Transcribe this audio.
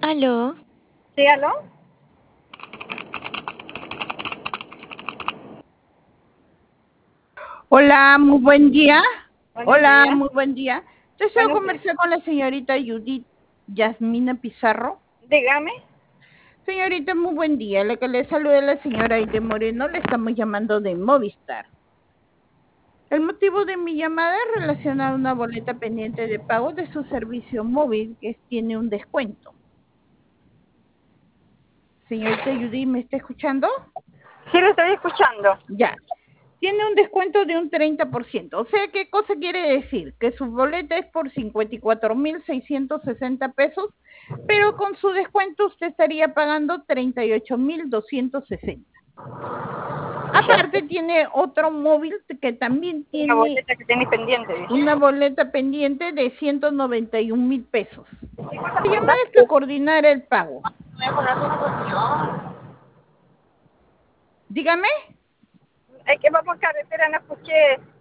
Aló, ¿Sí, aló? Hola, muy buen día. Buenos Hola, días. muy buen día. Deseo Buenos días. conversar con la señorita Judith Yasmina Pizarro. Dígame. Señorita, muy buen día. La que le saluda la señora Aide Moreno, le estamos llamando de Movistar. El motivo de mi llamada es relacionada a una boleta pendiente de pago de su servicio móvil que tiene un descuento. Señorita Judith, ¿me está escuchando? Sí, lo estoy escuchando. Ya. Tiene un descuento de un 30%. O sea, ¿qué cosa quiere decir? Que su boleta es por 54.660 pesos, pero con su descuento usted estaría pagando 38.260. Aparte tiene otro móvil que también Una tiene boleta que tiene pendiente, dice. una boleta pendiente de 191.000 pesos. La llamada es para coordinar el pago. Dígame. Es que vamos a carretera, no escuché.